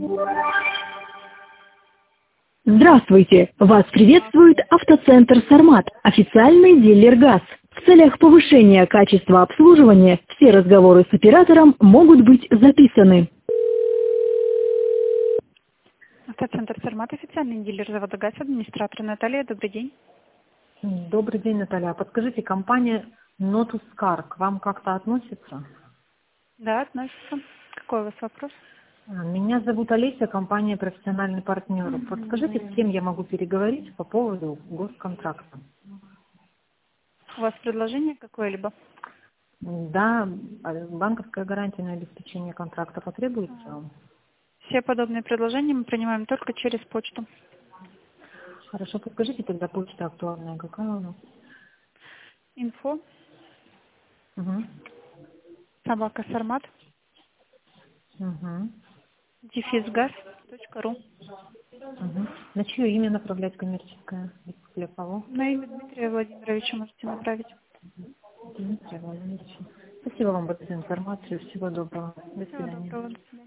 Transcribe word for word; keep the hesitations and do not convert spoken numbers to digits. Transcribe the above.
Здравствуйте! Вас приветствует автоцентр «Сармат», официальный дилер ГАЗ. В целях повышения качества обслуживания все разговоры с оператором могут быть записаны. Автоцентр «Сармат», официальный дилер завода ГАЗ, администратор Наталья. Добрый день. Добрый день, Наталья. Подскажите, компания Notus Car к вам как-то относится? Да, относится. Какой у вас вопрос? Меня зовут Олеся, компания «Профессиональный партнер». Подскажите, с кем я могу переговорить по поводу госконтракта? У вас предложение какое-либо? Да, банковская гарантия на обеспечение контракта потребуется? Все подобные предложения мы принимаем только через почту. Хорошо, подскажите тогда, почта актуальная какая у нас? Инфо, Угу. собака Сармат, Угу. дефис газ точка ру. Угу. На чье имя направлять коммерческое? Для кого? На имя Дмитрия Владимировича можете направить. Дмитрия Владимировича. Спасибо вам за информацию. Всего доброго. До Всего свидания. доброго. До свидания.